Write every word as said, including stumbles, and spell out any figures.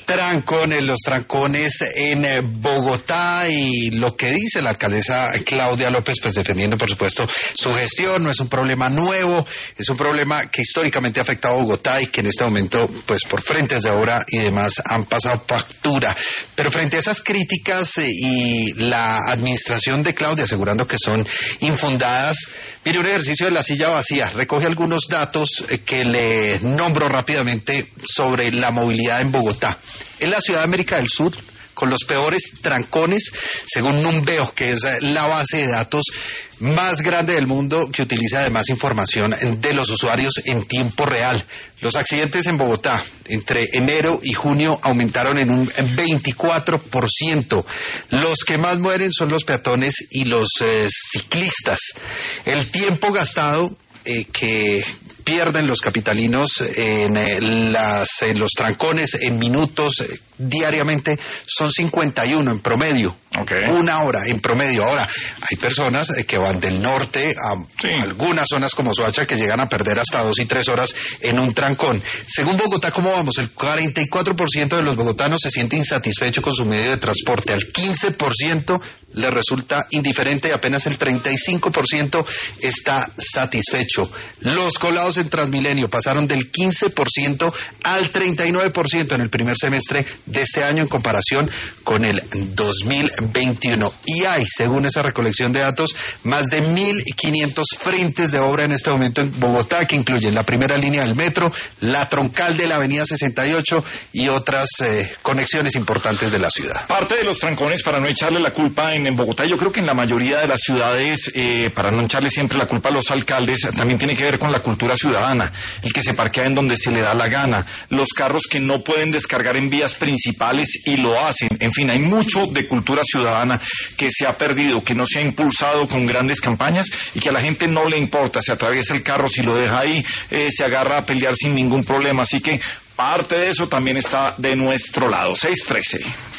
trancones, los trancones en Bogotá y lo que dice la alcaldesa Claudia López, pues defendiendo por supuesto su gestión. No es un problema nuevo, es un problema que históricamente ha afectado a Bogotá y que en este momento pues por frentes de obra y demás han pasado factura. Pero frente a esas críticas eh, y la administración de Claudia asegurando que son infundadas, mire, un ejercicio de la silla vacía, recoge algunos datos eh, que le nombro rápidamente sobre la movilidad en Bogotá. Es la ciudad de América del Sur con los peores trancones, según Numbeo, que es la base de datos más grande del mundo que utiliza además información de los usuarios en tiempo real. Los accidentes en Bogotá entre enero y junio aumentaron en un veinticuatro por ciento. Los que más mueren son los peatones y los eh, ciclistas. El tiempo gastado eh, que pierden los capitalinos en, eh, las, en los trancones en minutos eh, diariamente son cincuenta y uno en promedio. Okay. Una hora en promedio. Ahora, hay personas eh, que van del norte a sí. algunas zonas como Soacha que llegan a perder hasta dos y tres horas en un trancón. Según Bogotá, ¿cómo vamos? El cuarenta y cuatro por ciento de los bogotanos se siente insatisfecho con su medio de transporte. Al quince por ciento le resulta indiferente y apenas el treinta y cinco por ciento está satisfecho. Los colados en Transmilenio pasaron del quince por ciento al treinta y nueve por ciento en el primer semestre de este año en comparación con el dos mil veintiuno. Y hay, según esa recolección de datos, más de mil quinientos frentes de obra en este momento en Bogotá, que incluyen la primera línea del metro, la troncal de la avenida sesenta y ocho y otras eh, conexiones importantes de la ciudad. Parte de los trancones, para no echarle la culpa en, en Bogotá, yo creo que en la mayoría de las ciudades, eh, para no echarle siempre la culpa a los alcaldes, también tiene que ver con la cultura ciudadana, el que se parquea en donde se le da la gana, los carros que no pueden descargar en vías principales y lo hacen. En fin, hay mucho de cultura ciudadana que se ha perdido, que no se ha impulsado con grandes campañas y que a la gente no le importa, se atraviesa el carro, si lo deja ahí, eh, se agarra a pelear sin ningún problema, así que parte de eso también está de nuestro lado. seis trece